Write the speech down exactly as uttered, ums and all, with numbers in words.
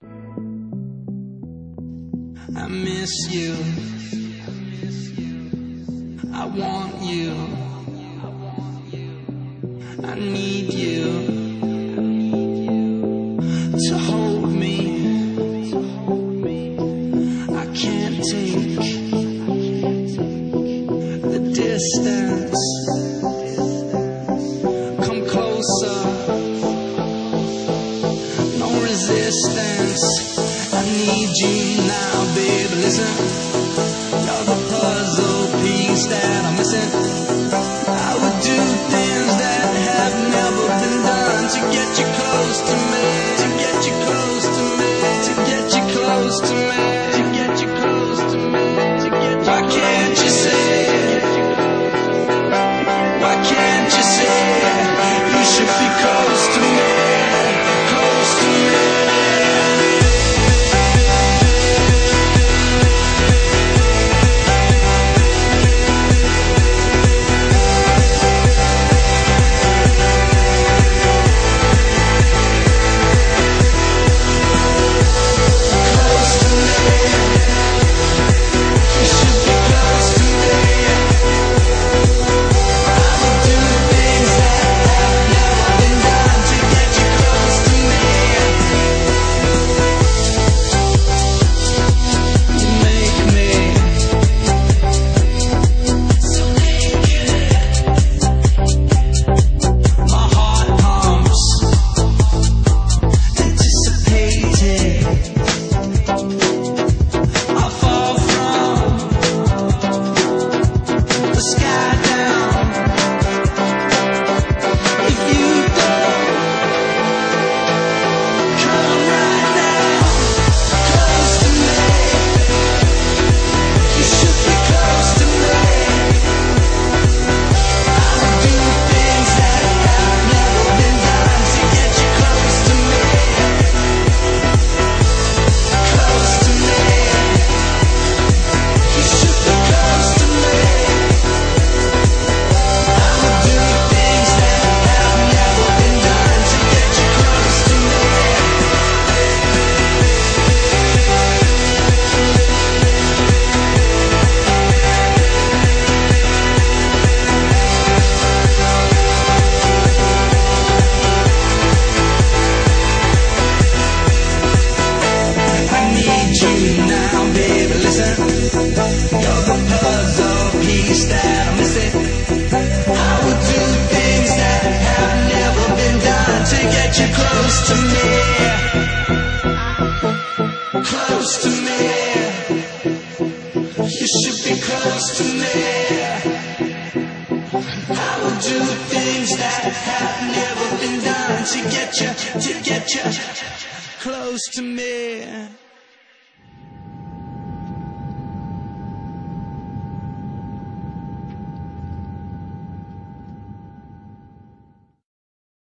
I miss you. I want you. I need you to hold me. I can't take the distance. Come closer. No resistance. I need you now, baby. Listen, you're the puzzle piece that I'm missing. I would do things that have never been done to get you close to me, to get you close to me, to get you close to me, to get you close to me, to get you. Why can't you say? Why can't you say you should be close to me, close to me? To me, close to me. You should be close to me. I will do things that have never been done to get you, to get you close to me.